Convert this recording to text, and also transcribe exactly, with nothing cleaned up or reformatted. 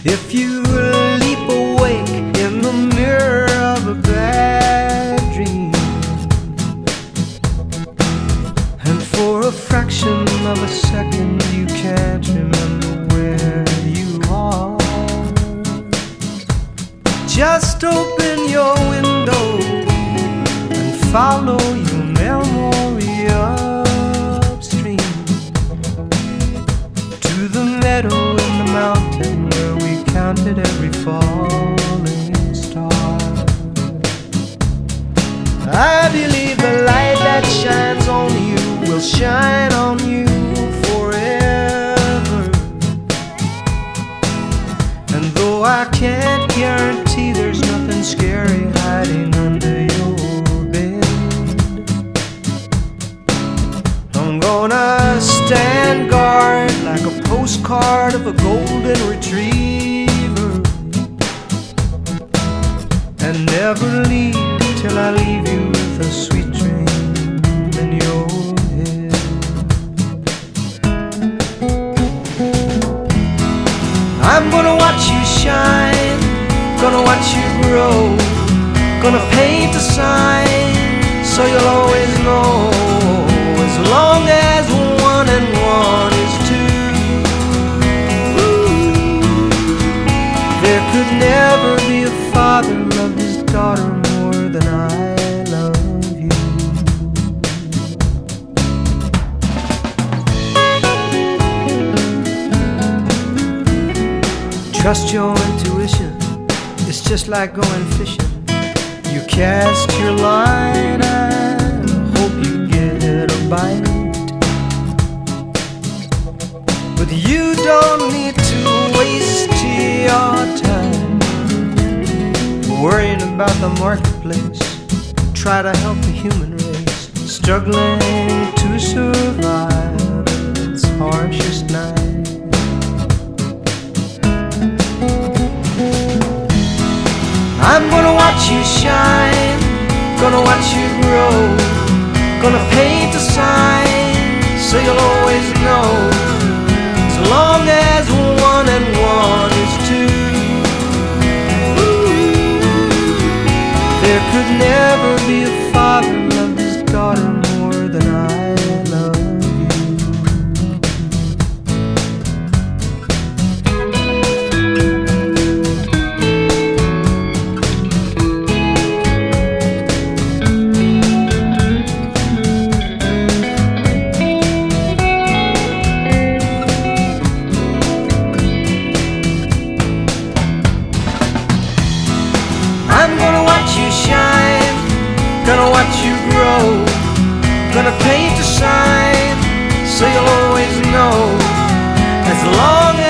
If you leap awake in the mirror of a bad dream, and for a fraction of a second you can't remember where you are, just open your window and follow your memory upstream to the meadow in the mountain where we counted every falling star. I believe the light that shines on you will shine on you forever. And though I can't guarantee there's nothing scary hiding under your bed, I'm gonna stand guard like a postcard of a golden retriever, and never leave till I leave you with a sweet dream in your head. I'm gonna watch you shine, gonna watch you grow, gonna paint a sign so you'll always know, as long as one and one is two, there could never be a father love his daughter more than I love you. Trust your intuition, it's just like going fishing. You cast your line and hope you get a bite, but you don't need to waste your time worrying about the marketplace. Try to help the human race struggling to survive its harshest night. I'm gonna watch you shine, gonna watch you grow, gonna paint a sign so you'll always know, as long as one and one is two, there could never be a father love his daughter more than I love gonna watch you grow, gonna paint a sign so you'll always know, as long